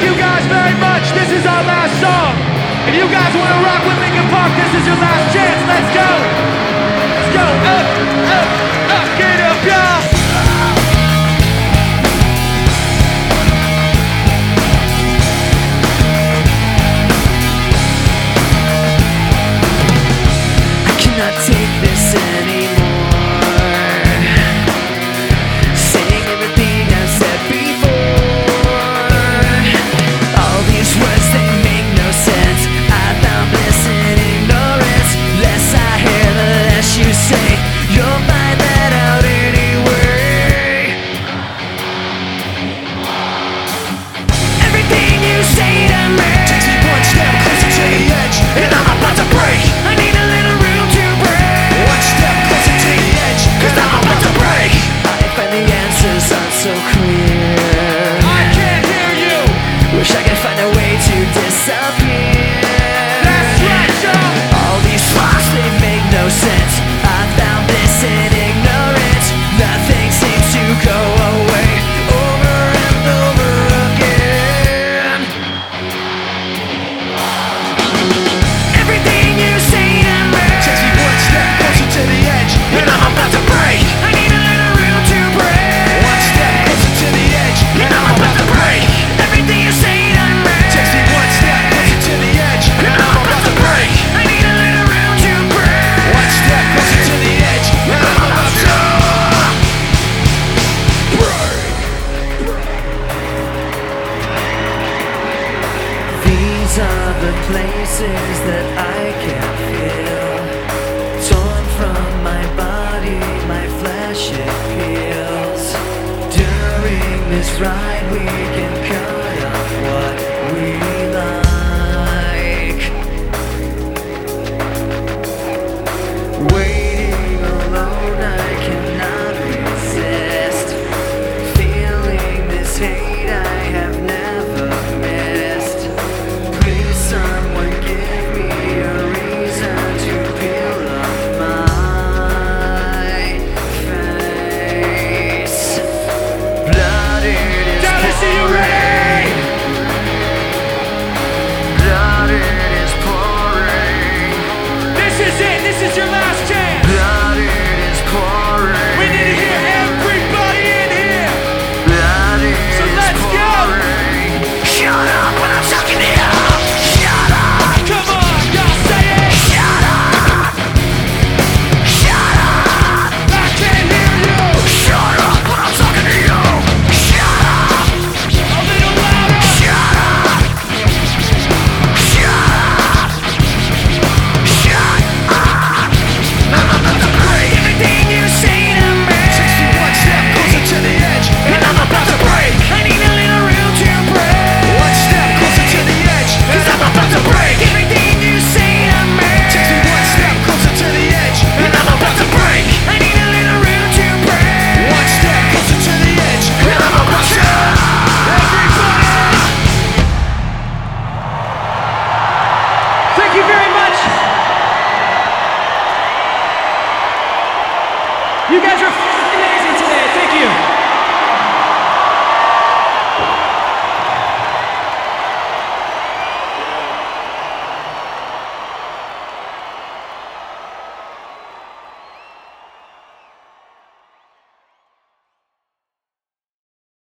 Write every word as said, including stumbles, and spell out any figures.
Thank you guys very much. This is our last song. If you guys want to rock with Linkin Park, this is your last chance. Let's go. Let's go. Up, up, up. Get up, y'all. I cannot take this anymore. Saying everything I've said before. All these words, they make no sense. I found bliss in ignorance. Less I hear, the less you say. You'll find that out anyway. Everything you say to me takes me one step closer to the edge, and I'm about to break. I need a little room to breathe. One step closer to the edge, cause I'm about to break. I find the answers aren't so clear. I can't hear you. Wish I could find a way to disappear. That's right, y'all. All these thoughts, they make no sense. I found this in ignorance. Nothing seems to go away. Over and over again. Everything you say to me Takes me one step closer to the edge, and I'm about to break. I need a little room to breathe. One step closer to the edge, and I'm about to break. Everything you say to me Takes me one step closer to the edge, and I'm about to break. I need a little room to breathe. One step closer to the edge, and I'm about to break. These are the places that I can feel. Torn from my body, my flesh it peels. During this ride we can cut off what we love.